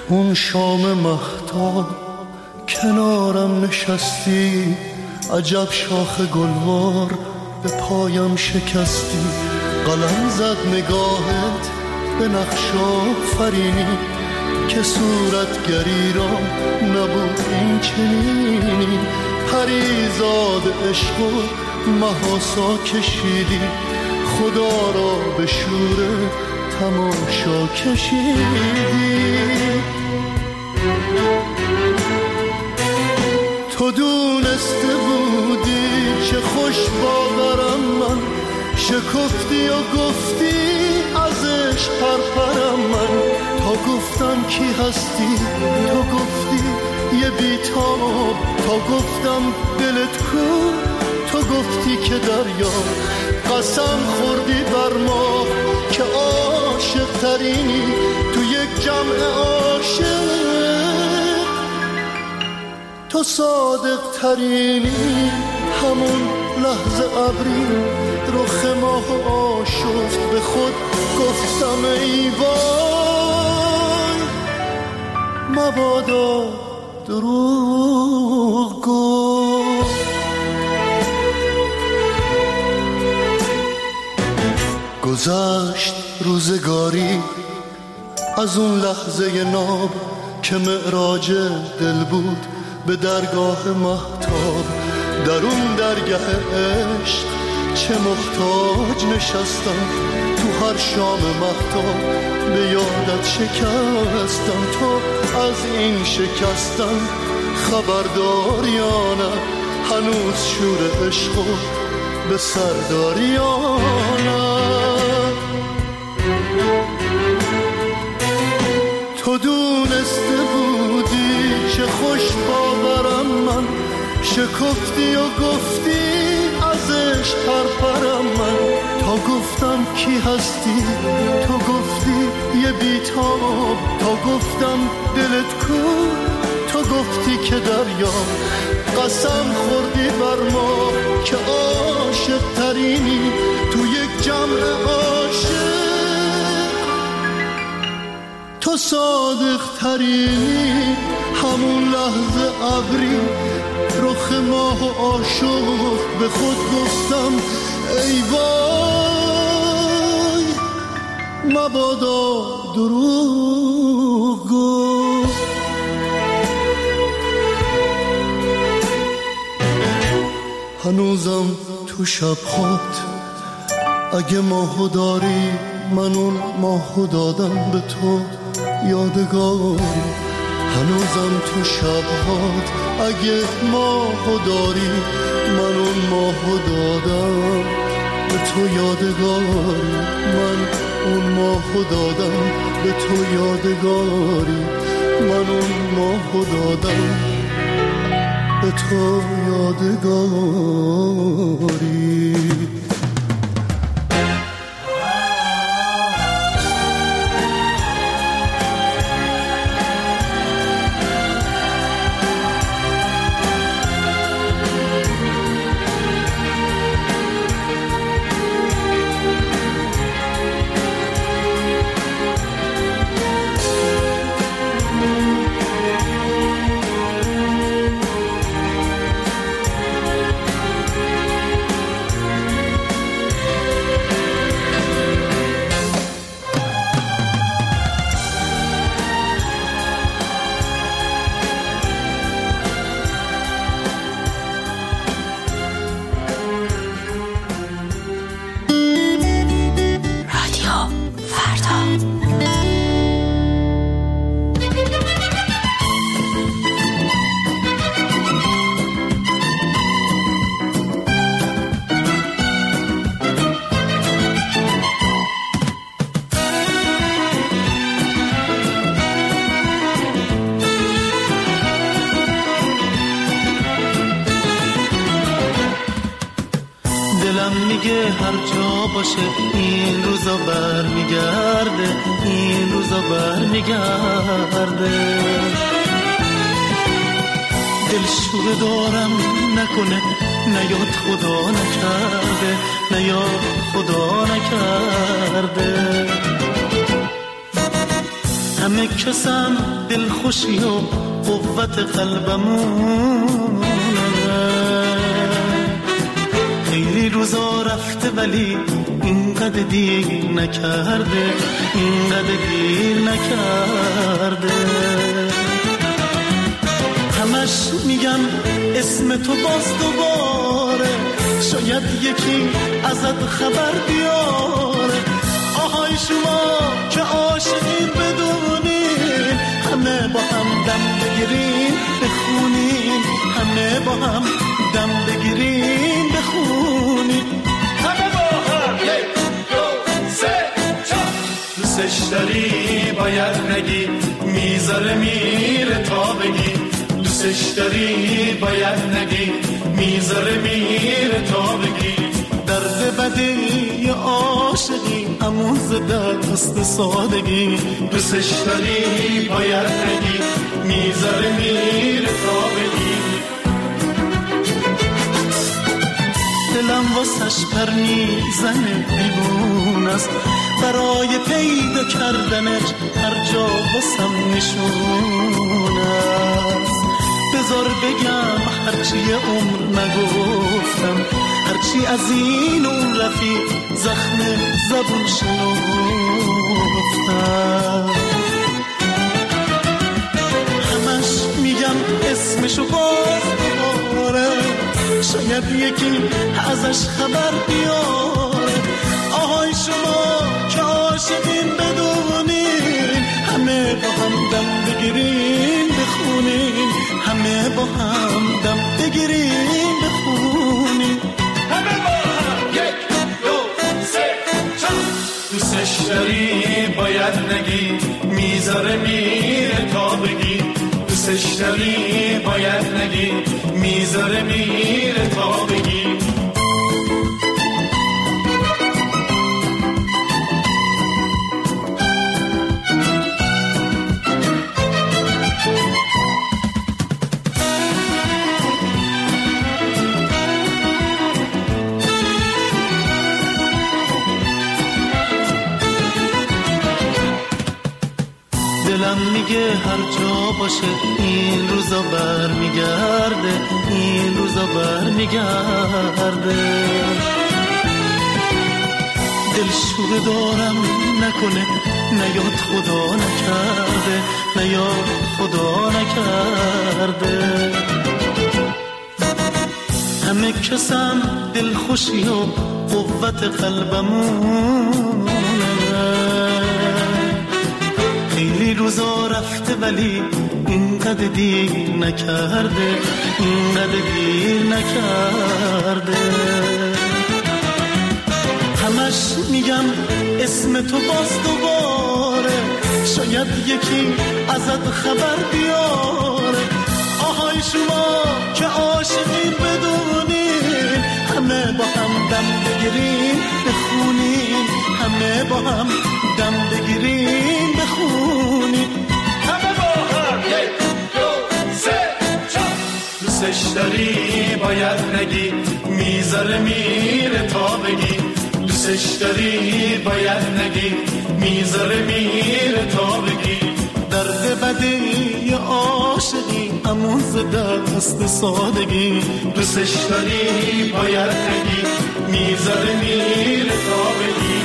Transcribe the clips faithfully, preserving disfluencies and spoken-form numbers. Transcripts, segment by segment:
اون شام مهتاب کنارم نشستی، عجب شاخ گلوار به پایم شکستی. قلم زد نگاهت به نقش آفرینی که صورتگری را نبود این چنینی. پریزاد عشق و محاسا کشیدی، خدا را به شور تماشا کشیدی. تو دونسته بودی چه خوش باورم من، شکفتی و گفتی ازش پرپرم من. تا گفتم کی هستی تو گفتی یه بیتاب، تا گفتم دلت کو تو گفتی که دریا. قسم خوردی بر ما که عاشق ترینی تو یک جمع عاشق، تو صادق ترینی. همون لحظه ابری رخ ماه آشفت، به خود گفتم ای وای مبادا دروغ گفت. گذشت روزگاری از اون لحظه ناب که معراج دل بود به درگاه مهتاب. در اون درگاه عشق چه محتاج نشستم، تو هر شام مهتاب به یادت شکستم. تو از این شکستم خبردار یا نه، هنوز شور عشق به سردار یا نه. تو دونسته بودی چه خوش باورم من، شکفتی و گفتی ازش پرپرم من. تا گفتم کی هستی تو گفتی یه بیتاب، تا گفتم دلت کو تو گفتی که دریا. قسم خوردی بر ما که عاشق ترینی تو یک جمع عاشق، تو صادق ترینی. همون لحظه ابری رخ ماه عاشق، به خود گفتم ای وای مبادا دروغ گفت. هنوزم تو شب‌هات اگه ماهو داری، من اون ماهو دادم به تو یادگاری. هنوزم تو شب‌هات اگه ماهو داری، من اون ماهو دادم به تو یادگاری. من اون ماهو دادم به تو یادگاری. من اون ماهو دادم به تو یادگاری. هر جا باشه این روزا بر میگرده، این روزا بر میگرده. دل شوره دارم نکنه، نیاد خدا نکرده، نیاد خدا نکرده. همه همه کسم دلخوشی و قوت قلبمونه. خیلی روزا رفته ولی اینقدر دیر نکرده، اینقدر دیر نکرده. همش میگم اسم تو باز دوباره، شاید یکی ازت خبر بیاره. آهای شما که عاشقین بدونین، همه با هم دم بگیرین بخونین، همه با هم دم بگیرین بخونین. همه با هم یک دو سه چهار. دوستش داری باید نگی، میذاره میره تا بگی. دوستش داری باید نگی، میذاره میره تا بگی. درد بدی عاشقی همون زده دست سادگی. دوستش داری باید نگی، میذاره میره تا بگی. دلم واسش پر میزنه دیوون است، برای پیدا کردنش هر جا واسم نشون است. بذار بگم هرچی عمر نگفتم، هرچی از این اون رفیق زخم زبون شنفتم. همش میگم اسمشو باز دوباره، شاید یکی ازش خبر بیاره. آهای شما که عاشقین بدونین، همه با هم دم بگیرین بخونین، همه با هم دم بگیرین بخونین. همه با هم یک دو سه چهار. دوستش داری باید نگی، میذاره میره تا بگی. دوستش داری باید نگی، میذاره میره تا بگی. دلم میگه هر جا باشه این روزا بر میگرده، این روزا بر میگرده. دلشوره دارم نکنه نیاد خدا نکرده، نیاد خدا نکرده. همه کسم دلخوشی و قوت قلبمونه. خیلی روزا رفته ولی اینقدر دیر نکرده، اینقدر دیر نکرده. همش میگم اسم تو باز دوباره، شاید یکی ازت خبر بیاره. آهای شما که عاشقین بدونین، همه با هم دم بگیرین بخونین، همه با هم دم بگیرین بخونین. همه با هم یک دو سه چهار. دوستش داری باید نگی، میذاره میره تا بگی. دوستش داری باید نگی، میذاره میره تا بگی. درد بدی عاشقی همون زده دست سادگی. دوستش داری باید نگی، میذاره میره تا بگی.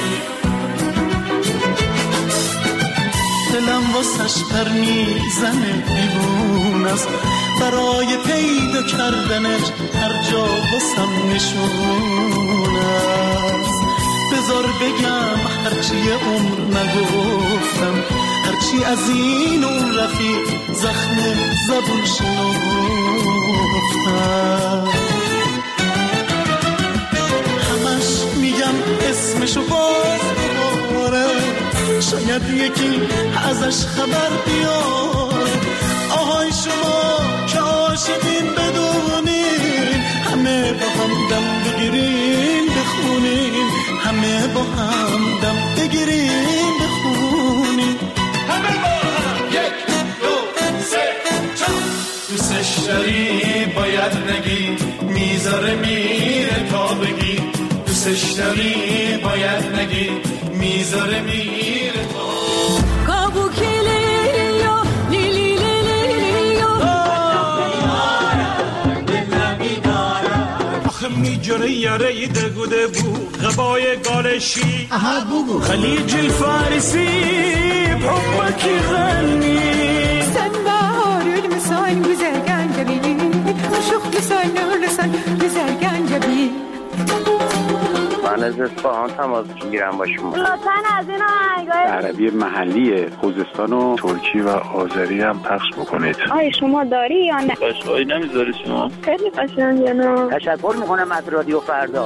دلم واسش پر میزنه دیوون است، برای پیدا کردنش هر جا واسم نشون است. بذار بگم هرچی عمر نگفتم، هرچی از این اون رفیق زخم زبون شنفتم. همش میگم اسمشو باز دوباره، شاید یکی ازش خبر بیاره. آهای شما که عاشقین بدونین، همه با هم دم بگیرین بخونین، همه با هم دم بگیرین بخونین. همه با هم یک دو سه چهار. دوستش داری باید نگی، میذاره میره تا بگی. دوستش داری باید نگی، میذاره میره تا. Kabukeli میجره یاره دگوده بو غبای گالشی اها بگو خلیج الفارسی بحبك غني سنبار المسان güzel ganjabi شوخ لسان لسان güzel ganjabi من از اصفهان تماس میگیرم با شما. لطفاً از این آهنگای عربی محلی خوزستان و ترکی و آذری هم پخش بکنید. آیا شما داری یا نه؟ قشقایی نمیذاری شما؟ خیلی قشنگه نه؟ تشکر میکنم از رادیو فردا.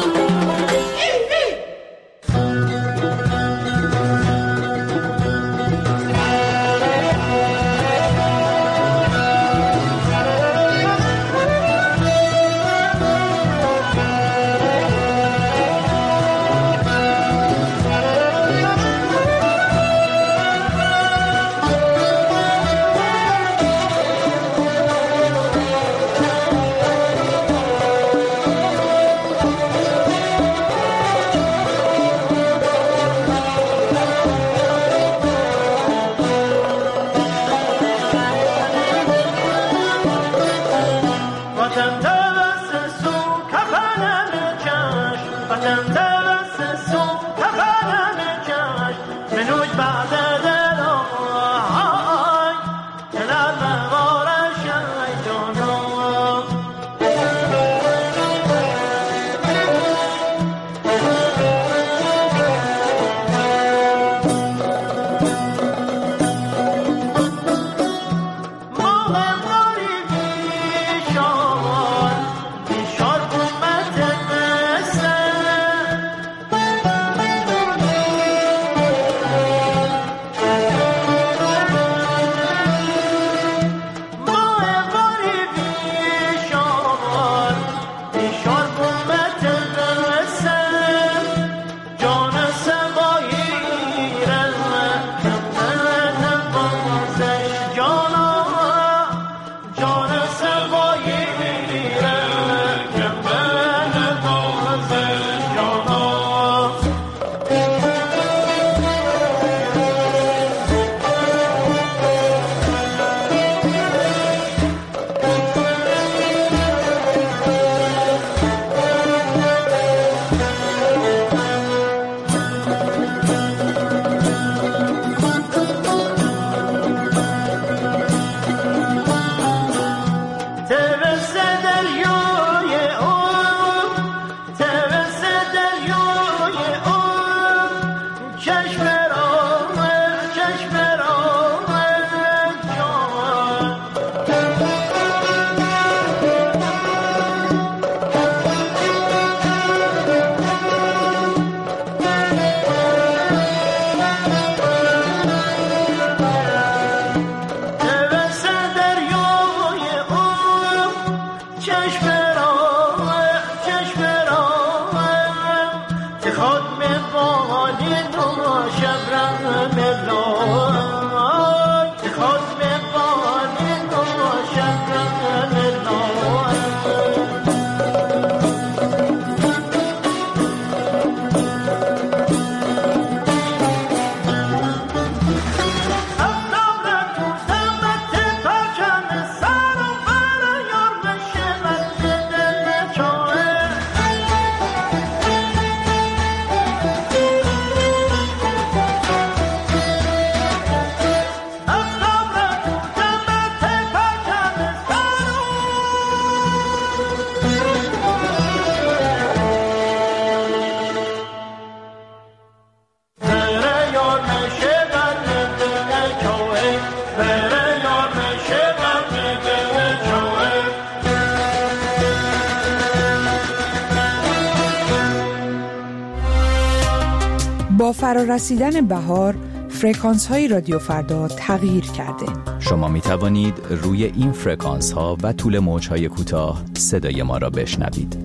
با فرارسیدن بهار، فرکانس های رادیو فردا تغییر کرده. شما می توانید روی این فرکانس ها و طول موج های کوتاه صدای ما را بشنوید.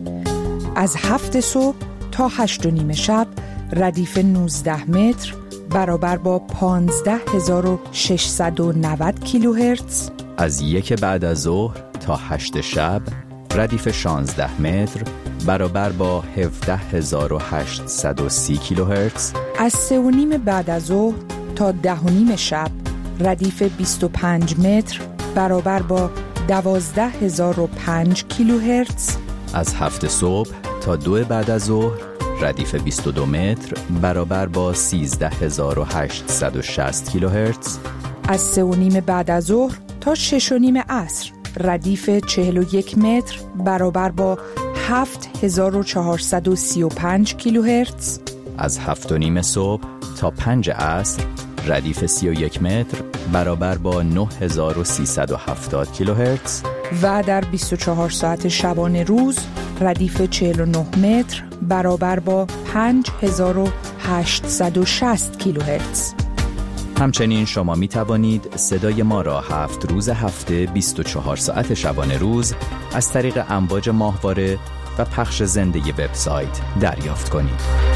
از هفت صبح تا هشت و نیم شب ردیف نوزده متر برابر با پانزده هزار و ششصد و نود کیلوهرتز. از یک بعد از ظهر تا هشت شب ردیف شانزده متر برابر با هفده هزار و هشتصد و سی کیلوهرتز. از سه و نیم بعد از ظهر تا ده و نیم شب ردیف بیست و پنج متر برابر با دوازده هزار و پنج کیلوهرتز. از هفت صبح تا دو بعد از ظهر ردیف بیست و دو متر برابر با سیزده هزار و هشتصد و شصت کیلوهرتز. از سه و نیم بعد از ظهر تا شش و نیم عصر ردیف چهل و یک متر برابر با هفت هزار و چهارصد و سی و پنج کیلوهرتز. از هفت و نیم صبح تا پنج عصر ردیف سی و یک متر برابر با نه هزار و سیصد و هفتاد کیلوهرتز. و در بیست و چهار ساعت شبانه روز ردیف چهل و نه متر برابر با پنج هزار و هشتصد و شصت کیلوهرتز. همچنین شما می توانید صدای ما را هفت روز هفته بیست و چهار ساعت شبانه روز از طریق امواج ماهواره و پخش زنده وبسایت دریافت کنید.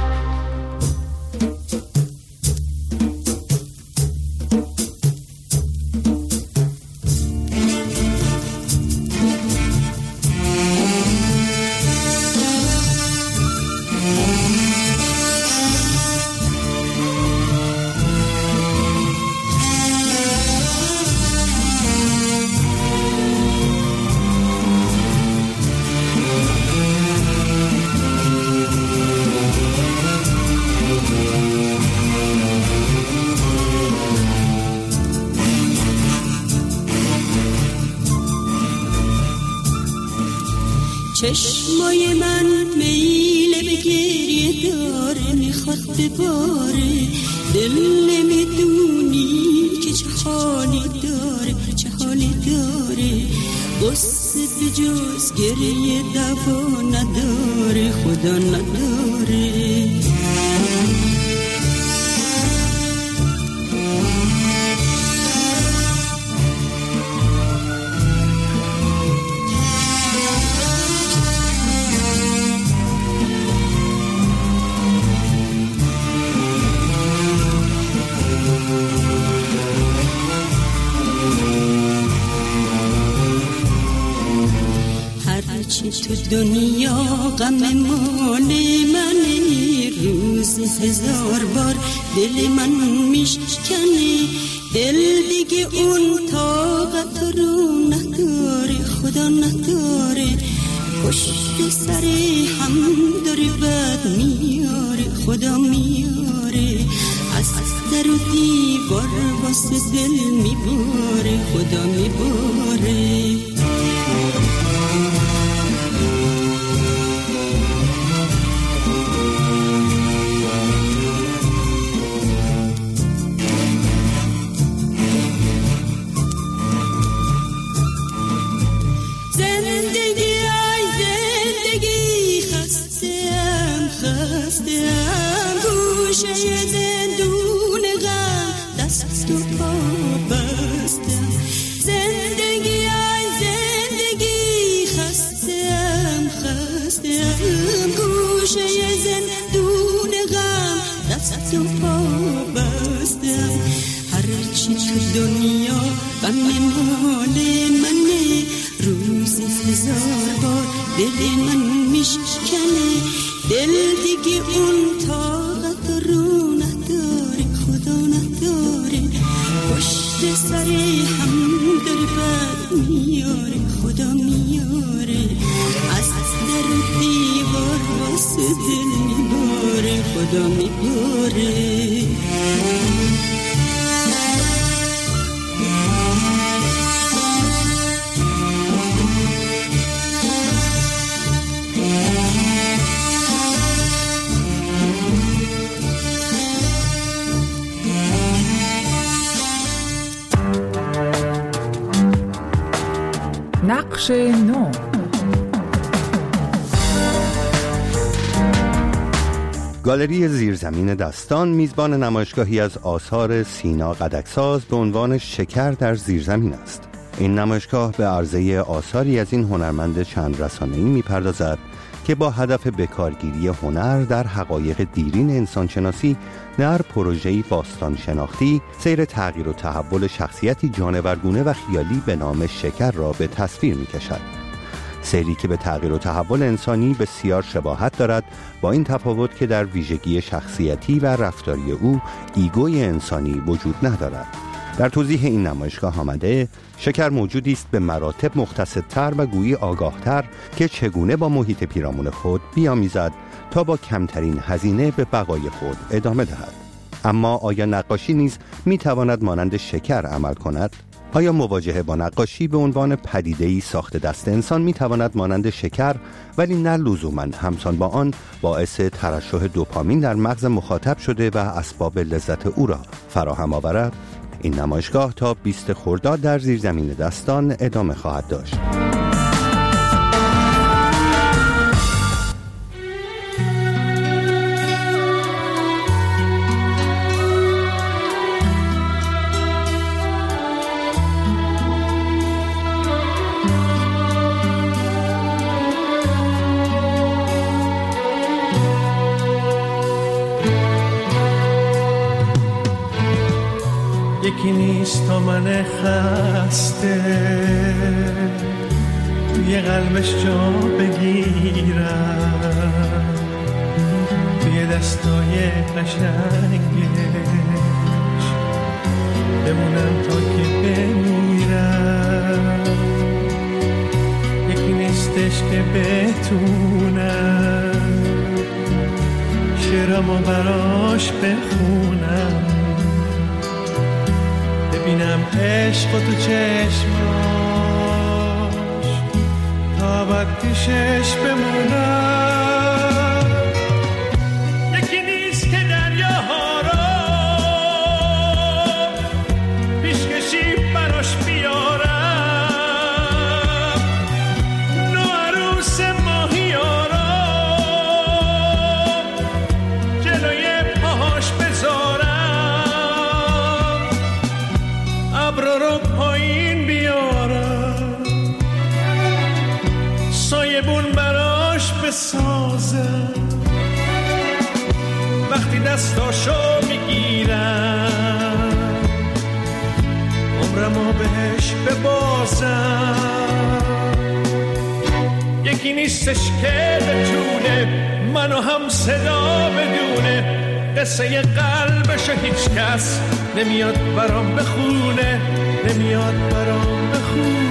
چشمای من میل به گریه داره، میخواد بباره، دل نمیدونی که چه حالی داره، چه حالی داره. قصه به جز گریه دوا نداره، خدا نداره. تو دنیا غم مال منی، روز هزار بار دل من میشکنه، دل دیگه اون طاقت رو نداره، خدا نداره. پشت سر هم داره بد میاره، خدا میاره. از در و دیوار واسه دل میباره، خدا میباره. تو پا بستم، هرچی تو دنیا غم مال منه، روزی هزار بار دل من میشکنه، دل دیگه اون طاقت رو نداره، خدا نداره. پشت سر هم داره بد میاره، خدا میاره. از در دیوار واسه دل میباره، خدا میباره. نقش نو. گالری زیرزمین دستان میزبان نمایشگاهی از آثار سینا قدکساز به عنوان شکر در زیرزمین است. این نمایشگاه به عرضه آثاری از این هنرمند چند رسانه‌ای میپردازد که با هدف بکارگیری هنر در حقایق دیرین انسانشناسی در پروژه‌ای باستان شناختی سیر تغییر و تحول شخصیتی جانورگونه و خیالی به نام شکر را به تصویر می‌کشد. سیری که به تغییر و تحول انسانی بسیار شباهت دارد، با این تفاوت که در ویژگی شخصیتی و رفتاری او ایگوی انسانی وجود ندارد. در توضیح این نمایشگاه آمده شکر موجودی است به مراتب مقتصدتر و گویی آگاهتر که چگونه با محیط پیرامون خود بیامیزد تا با کمترین هزینه به بقای خود ادامه دهد. اما آیا نقاشی نیز میتواند مانند شکر عمل کند؟ آیا مواجهه با نقاشی به عنوان پدیده‌ای ساخت دست انسان میتواند مانند شکر ولی نه لزوماً همسان با آن باعث ترشح دوپامین در مغز مخاطب شده و اسباب لذت او را فراهم آورد؟ این نمایشگاه تا بیست خرداد در زیرزمین دستان ادامه خواهد داشت. یکی نیست تا من خسته توی قلبش جا بگیرم، توی دستای قشنگش بمونم تا که بمیرم. یکی نیستش که بتونم شعرامو براش بخونم، ببینم عشق تو چشماش تا ابد پیشش بمونم. یکی نیست که دریاها را پیشکشی براش بیارم، نو عروس ماهیا را جلوی پاهاش بذارم، ابرو رو پایین بیارم، سایبون براش بسازم، وقتی دستاشو میگیرم عمرمو بهش ببازم. یکی نیستش که بتونه منو هم صدا بدونه، قصه قلبشو هیچ کس نمیاد برام بخونه، نمیاد برام بخونه.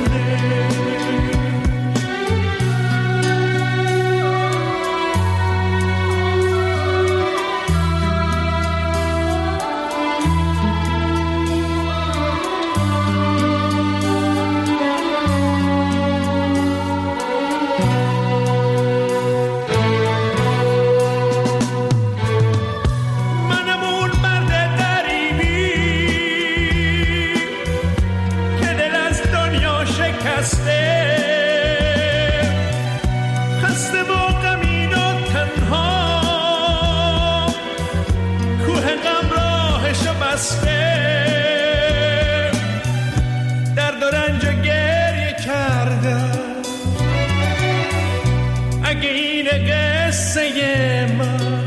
درد و رنج و گریه کردم، اگه این قصه من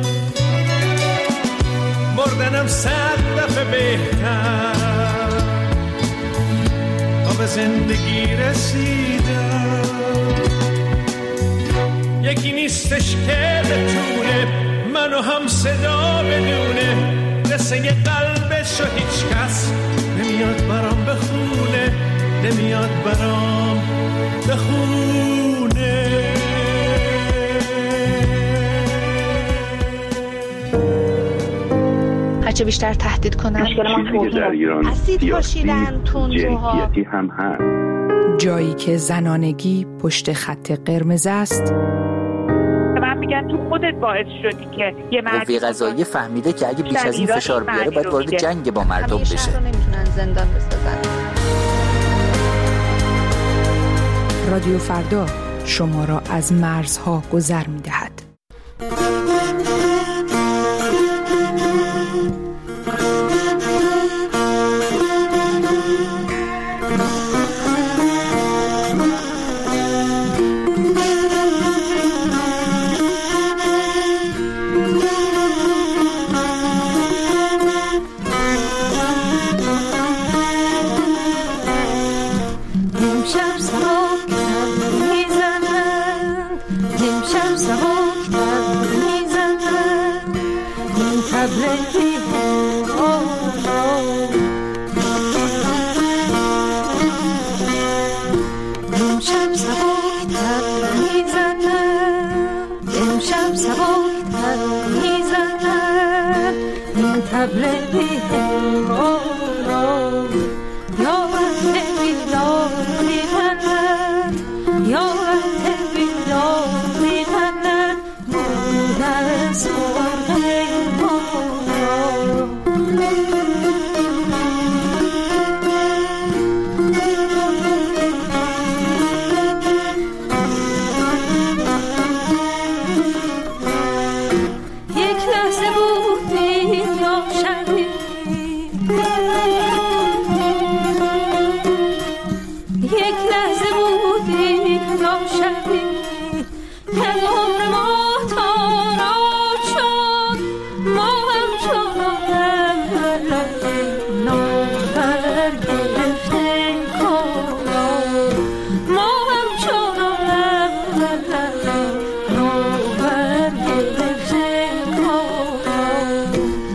مردنم صد دفعه بهتر، تا به زندگی رسیدم. یکی نیستش که بتونه منو هم صدا بدونه، قصه قلبشو هیچ کس نمیاد برام بخونه، نمیاد برام بخونه. هرچه بیشتر تهدید کنن چیزی که در ایران اسید پاشیدن، تندروها، هم هست. جایی که زنانگی پشت خط قرمز است، من میگن تو خودت باعث شدی که یه مرد قوه قضاییه فهمیده که اگه بیش از این فشار بیاره باید وارد جنگ با مردم بشه. همیشه رو نمیتونن زندان بسازن. رادیو فردا شما را از مرزها گذر می‌دهد. امشب سبا میزنن، امشب سبا این طبل بی‌قرار یا وقت بیدار می‌زند یا وقت بیدار می‌زند بود از مرغ باران یک لحظه بود یا شبی یک لحظه بود یا شبی که عمر ما تارات شد ما هم شدم نابر گرفته کاران ما هم شدم نابر گرفته کاران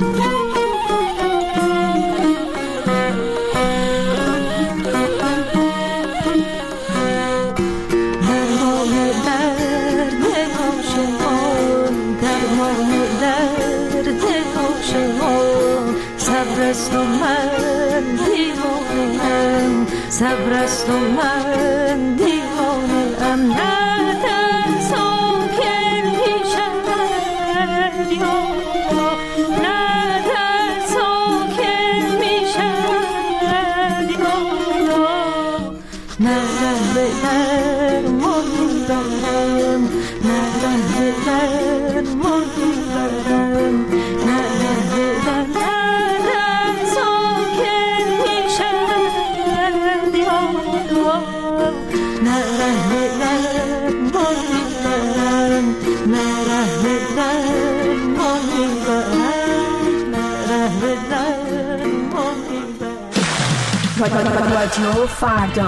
صبرست و من دیوانه‌ام صبرست و من دیوانه‌ام نه در ساکن میشود یا نه در ساکن میشود یا نه ره در مردم نه ره در مردم نه ره در رادیو فردا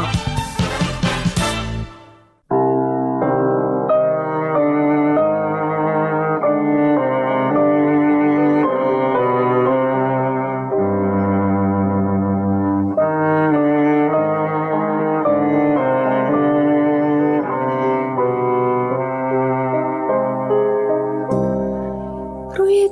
روی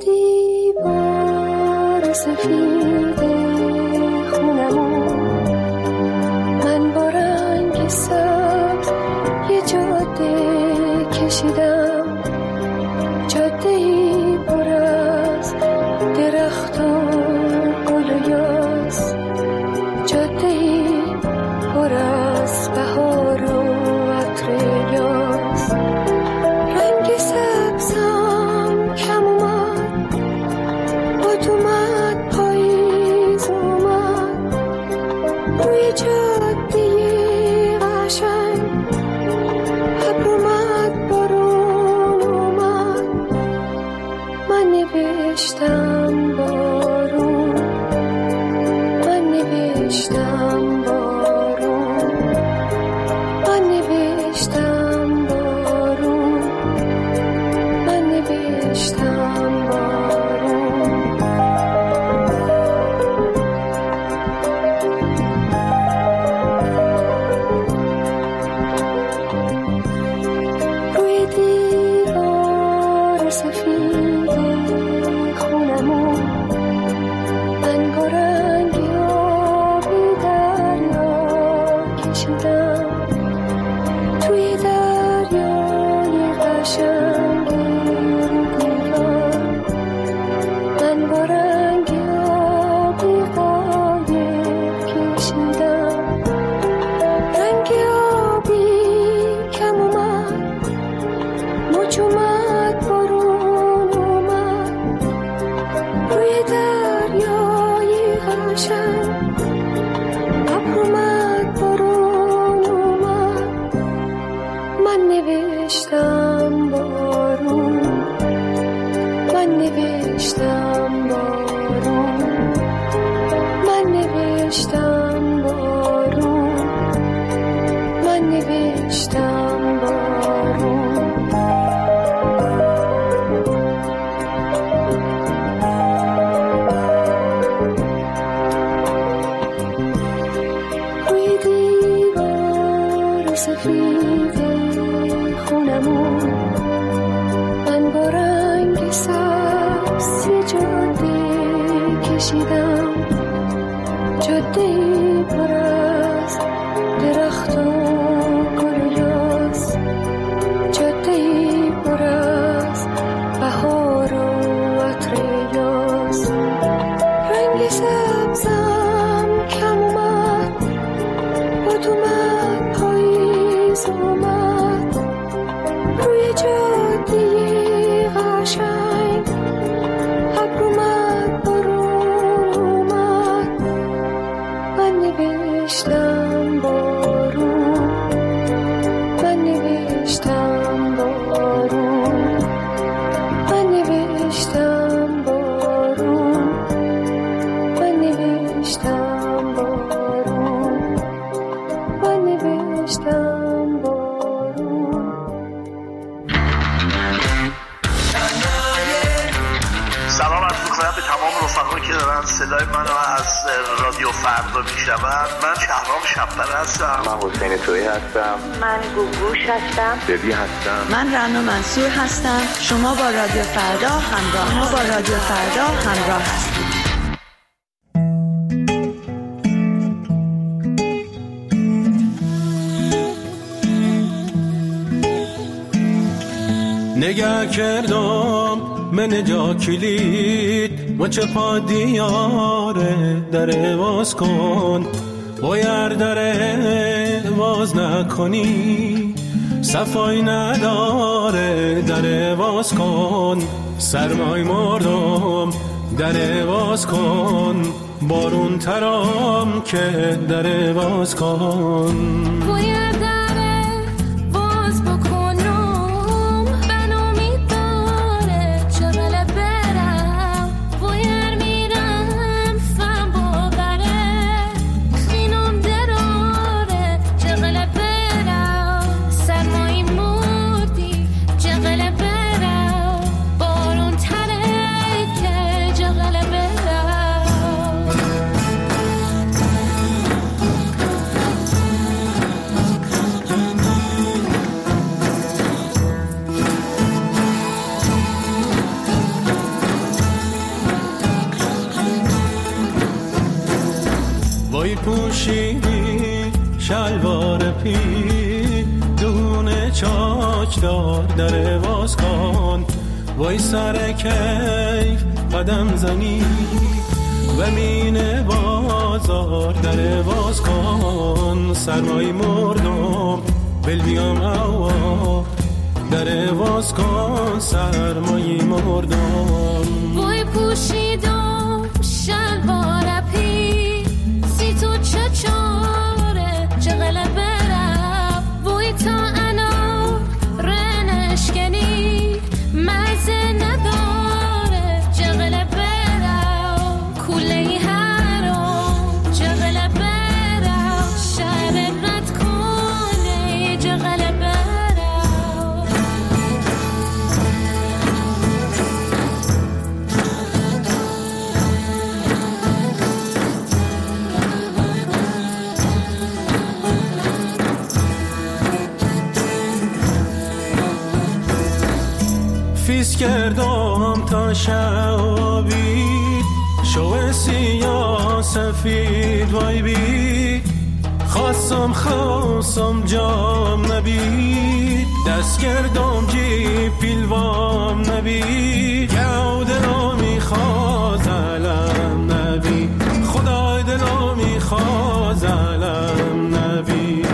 دیوار سفید خونمون من با رنگ سبز یه جاده کشیدم، جاده ای پر از درخت و گل و یاس، جاده ای پر از بهار و عطر یاس. رنگ سبزم کم اومد، باد اومد پاییز اومد، روی جاده قشنگ ابر اومد بارون اومد. من نوشتم بارون، من نوشتم بارون، من نوشتم بارون، من نوشتم بارون. روی دیوار سفید خونمون من با رنگ آبی دریا کشیدم، توی دریای قشنگ دیوار من با رنگ آبی قایق کشیدم. رنگ آبی کم اومد، موج اومد بارون اومد، روی دریای قشنگ ابر اومد بارون اومد. من نوشتم بارون، من نوشتم بارون، من نوشتم بارون، من نوشتم بارون. روی دیوار سفید خونمون من با رنگ سبز یه جاده کشیدم جاده‌ای پر از درخت و گل و یاس، جاده‌ای پر از بهار و عطر یاس. رنگ سبزم کم اومد، باد اومد پاییز اومد، روی جاده قشنگ ابر اومد بارون اومد. من نوشتم بارون، من نوشتم بارون، من نوشتم بارون، من نوشتم بارون، من نوشتم بارون. سلام عرض می‌کنم به تمام رفقایی که دارن صدای منو از رادیو فردا میشنون. من شهرام شب‌بر هستم. من حسین تویی هستم. من گوگوش هستم. دبی هستم. من رنا منصور هستم. شما با رادیو فردا همراه ما با رادیو فردا همراه هستید. نگه کردم من جا کلید و چه پا دیاره در باز کن، باید در باز نکنی صفای نداره در باز کن. سرمای مردم در باز کن، بارون ترام که در باز کن. باید در باز بکنم بنا میداره چغل برم، باید میرم فهم باقره خینم دراره چغل برم. سرمایی مردی چغل برم، بارون تره که چغل برم. وای پوشیدی شلوار پی دونه چاچ دار در باز کن، وای سر کیف قدم زنی و مینه بازار در باز کن. سرمای مردم بل بیام اوا در باز کن، سرمای مردم. وای پوشیدم شلوار پی سی تو چه چاره چغل برم، وای تا انا رنشکنی مزه نداره چغل برم. کوله هرام چغل برم، شهر رد کنه چغل برم. فیس کردم تا شبی شو سیاه سفید وای بی، خواستم خواستم جام نبید، دست کردم جی پیلوام نبید. گو دلو میخواز علم نبید، خدای دلو میخواز علم نبید.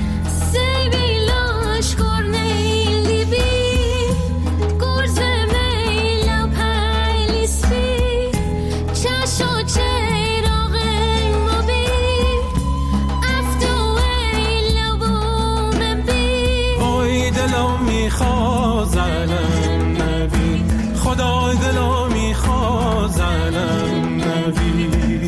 میخواز علم نبی، خدای دلو میخواز علم نبی.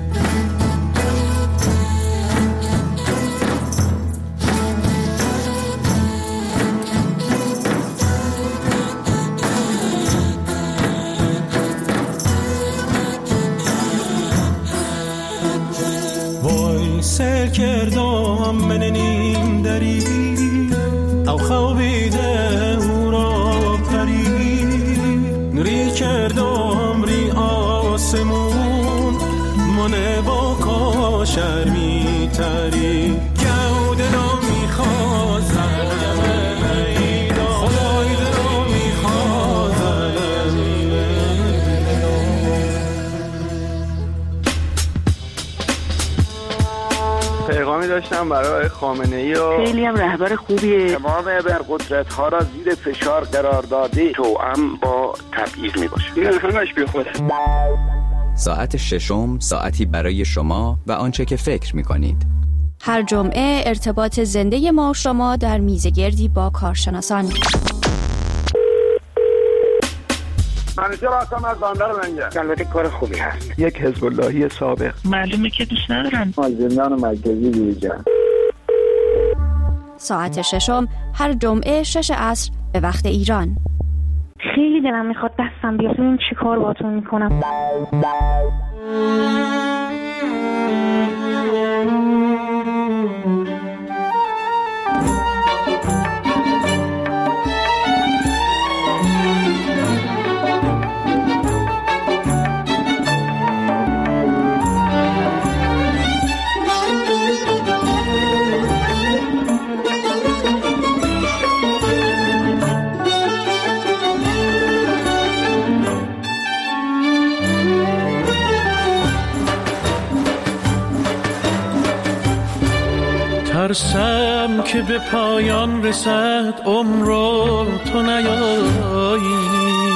وای سر کردم من نیم دری او خوابیده او را پری، نوری کردم ری آسمون دانه با کاشر میتری گوده را میخواد زنمه خدای را میخواد زنمه. پیغامی داشتم برای خامنه‌ای و خیلی هم رهبر خوبیه. تمام ابرقدرت ها را زیر فشار قرار داده توأم با تبعیض می باشه. این همش بی خود. ساعت ششم ساعتی برای شما و آنچه که فکر می کنید. هر جمعه ارتباط زنده ما شما در میزگردی با کارشناسان. منیجر آسام از باندر منگه. البته کار خوبی هست. یک حزب اللهی سابق. معلومه که دوست ندارن. زندان مرکزی دیجا. ساعت ششم هر جمعه شش عصر به وقت ایران. خیلی دلم میخواد دستم بیاد ببینم چی کار باهاتون میکنم. ترسم که به پایان رسد عمر تو نیایی،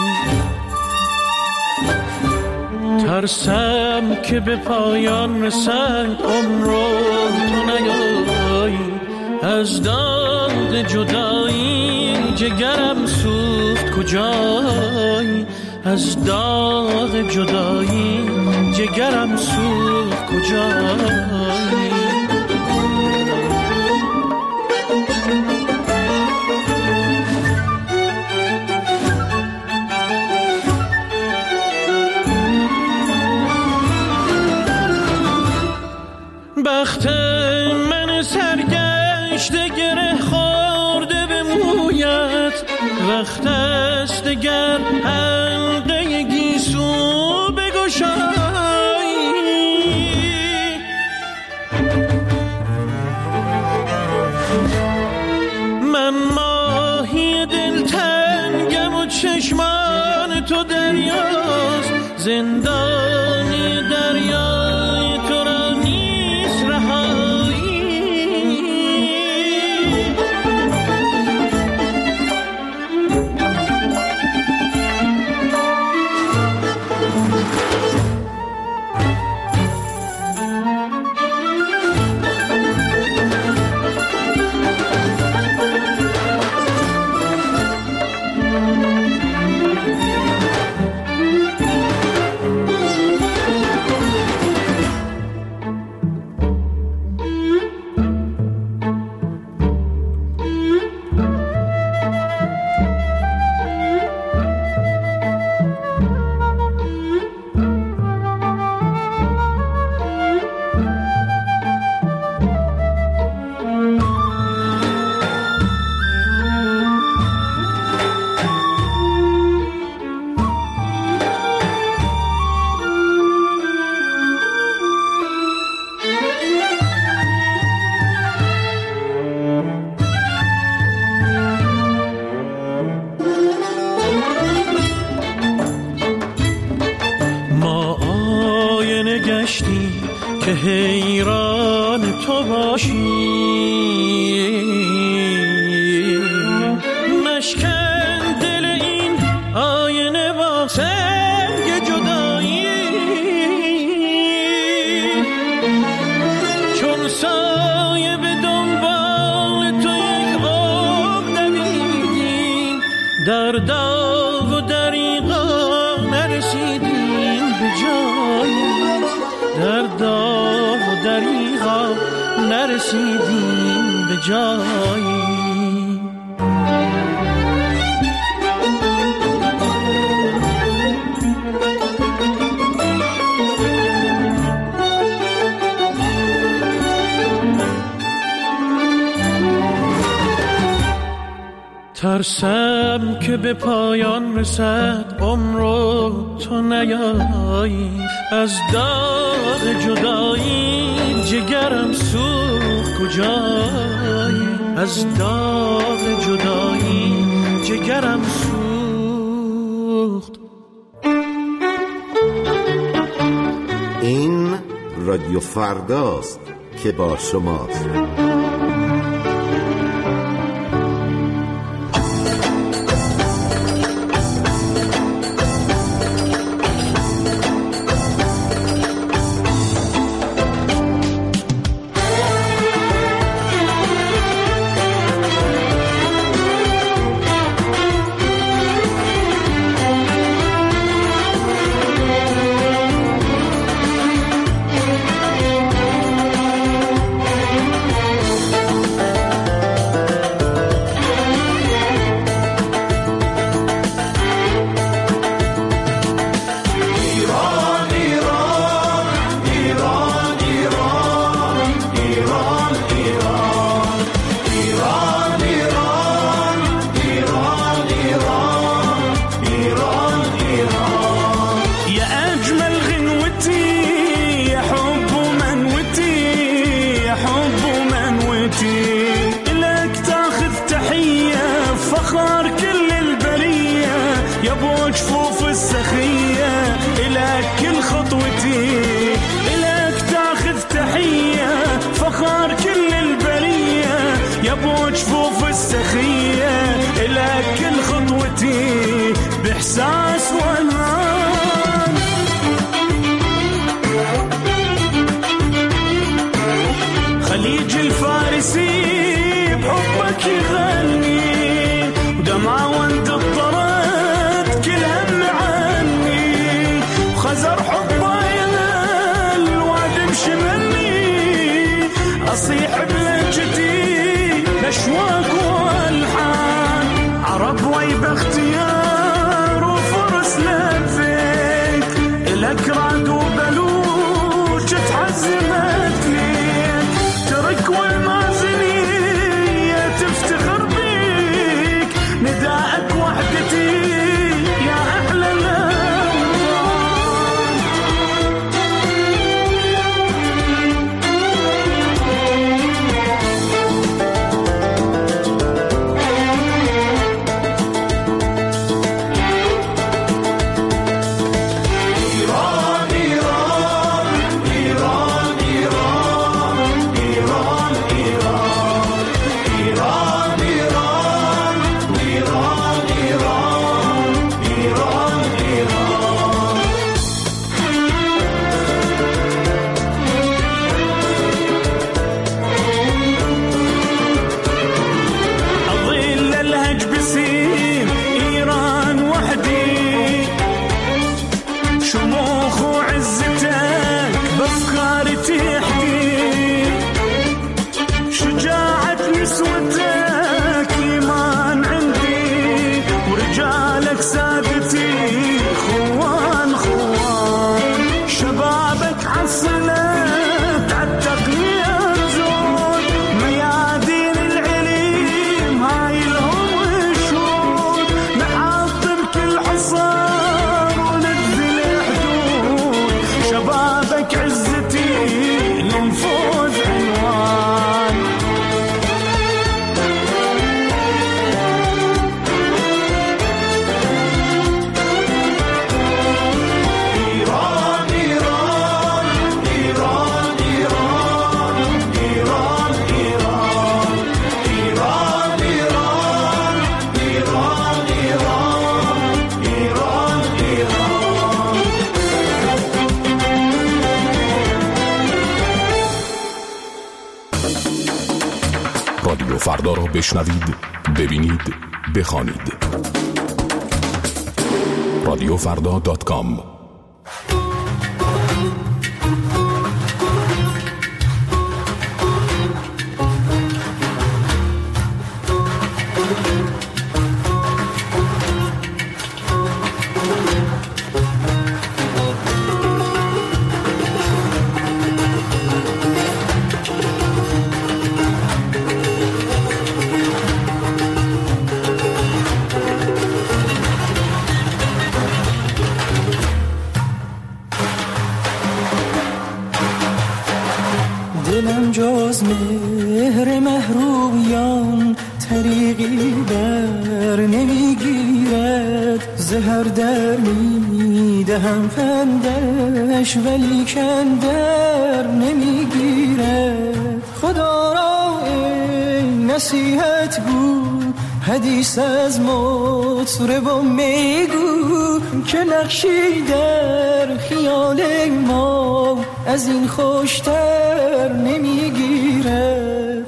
ترسم که به پایان رسد عمر تو نیایی. از داغ جدایی جگرم سوخت کجایی، از داغ جدایی جگرم سوخت کجایی. بخت من سرگشته گره خورده به مویت، وقت است دگر حلقه گیسو بگشایی. من ماهی دلتنگم و چشمان تو دریاست، زندانی دریای تو را نیست رهایی. که حیران تو باشی، مشکن دل این آینه با سنگ جدایی. چون سایه به دنبال تو یک عمر دویدیم، در داغ و دریغا نرسیدیم به جایی، در داغ و دریغا نرسیدیم به جایی. ترسم که به پایان رسد عمر و تو نیایی، از داغ جدایی جگرم سوخت کجایی، از داغ جدایی جگرم سوخت. این رادیو فرداست که با شماست. بإحساس والهام خليج الفارسي بحبك يغني، ودمعة وانت اضطرت كل هم عني، وخزر حبه ينال الوادم شملني، أصيح بلهجتي بأشواق والحان، عرب ويب اختيار وفرس لفيك، إلك رعد وبلوج تحزمت ليك، ترك والمازنية تفتخر بيك، نداءك وحدتي يا أحلى رادیو فردا را بشنوید، ببینید، بخوانید. رادیو فردا دات کام. دلم جز مهر محرویان طریقی بر نمیگیرد، زهر در میدهم پندش ولی کندر نمیگیرد. خدا را این نصیحت گو، حدیث از مطرب میگو که نقشی در خیال ما از این خوشتر نمیگیرد.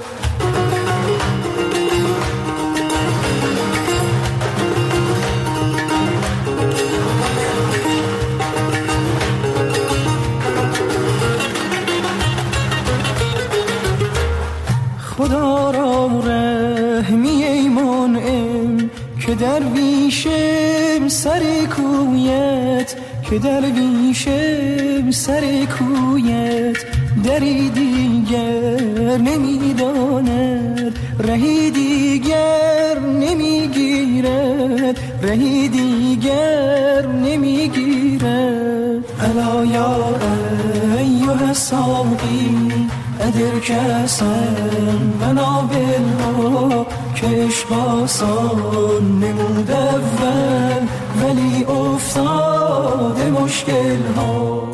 خدا را رحمی ای منعم که درویشم سر کویت، که درویشم سر کویت. دری دیگر نمیداند رهی دیگر نمیگیرد، رهی دیگر نمیگیرد. الا یا ایها الساقی ادر کسن و نابلها که عشق آسان نمود اول ولی افتاد مشکل ها.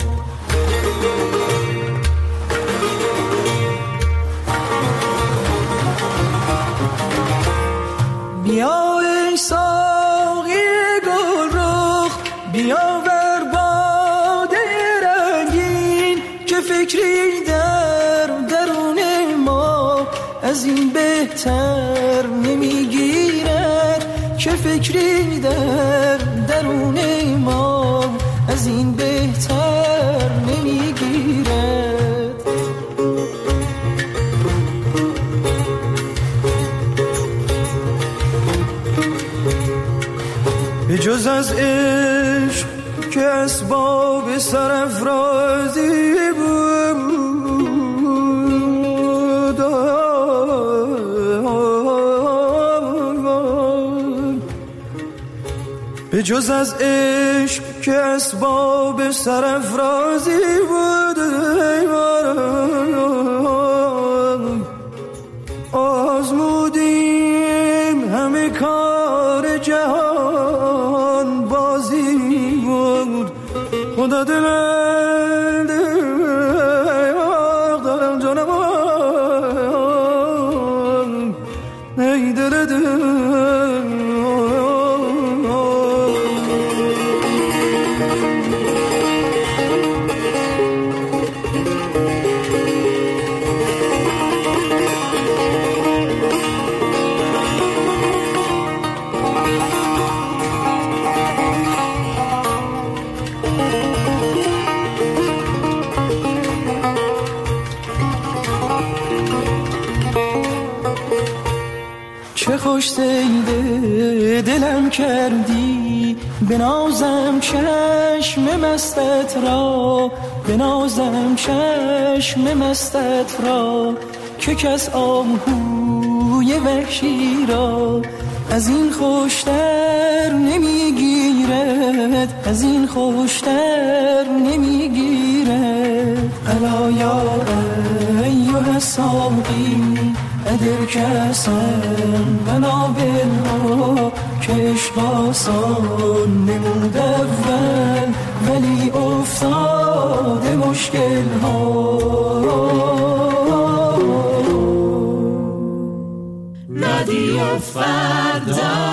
بیا ای ساقی گل رخ، بیا ور باده رنگین که فکری در درون ما از این بهتر نمیگیرد، که فکری در درون ما از این بهتر نمیگیرد. به جز از عشق که اسباب سرافرازی بود، به جز از عشق که اسباب سرافرازی بود، آزمودیم همه کار جهان بازی بود. خدا دلم دارم جانم ای دل دل. چه خوش سیده دلم کردی، بنازم چشم مستت را، بنازم چشم مستت را، که کس آهوی وحشی را از این خوشتر نمیگیرد، از این خوشتر نمیگیرد. الا یا ایها الساقی ادر کسن و نابلها که عشق آسان نمود اول ولی افتاد مشکل ها. رادیو فردا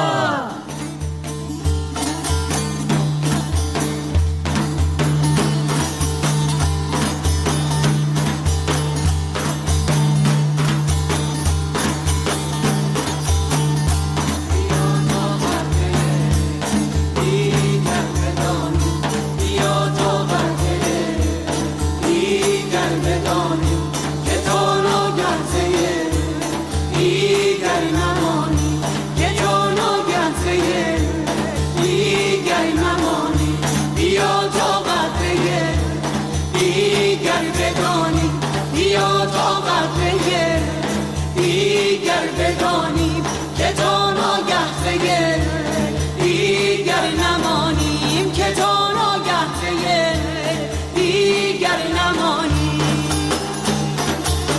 بدانیم که تا ناگه سیر دیگر نمانیم، که تا ناگه سیر دیگر نمانیم.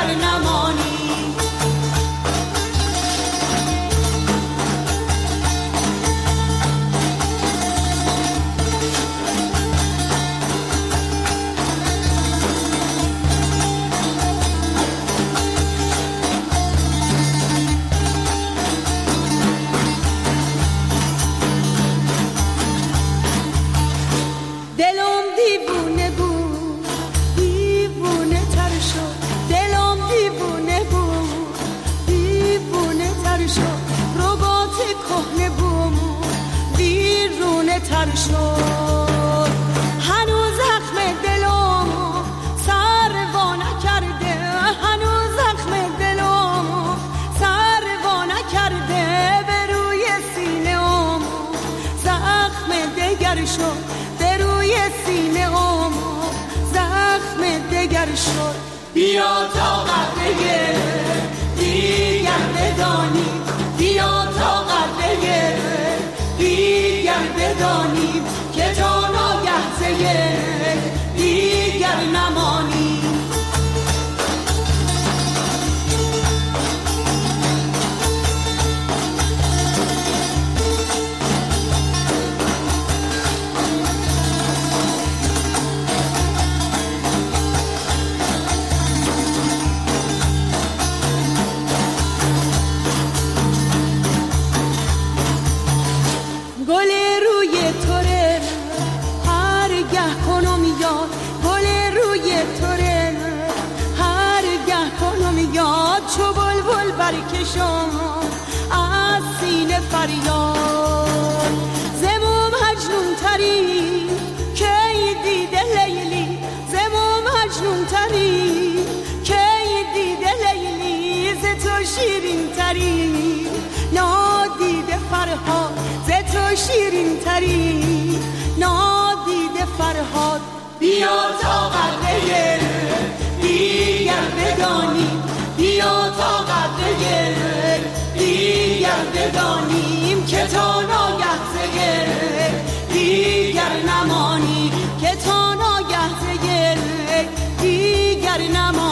دیگر نمانی. تر شد هنوز زخم دلمو سر وا نکرده، هنوز زخم دلمو سر وا نکرده، به روی سینه‌ام زخم دگر شد، به روی سینه‌ام زخم دگر شد. بیا تا قطره دیگر بدانیم، بیا تا قطره دیگر بدانیم که تا ناگه دیگر نمانیم. گل روی توره هر گه کنم یاد، گل روی توره هر گه کنم یاد، چو بلبل برکشم از سینه فریاد. زمو مجنون تری کی دیده لیلی، زمو مجنون تری کی دیده لیلی، ز تو شیرین تری نادیده فرهاد، ز تو شیرین تری نادیده فرهاد. بیا تا قطره دیگر بدانیم، بیا تا قطره دیگر بدانیم که تا ناگه دیگر نمانی، که تا ناگه دیگر نمانی.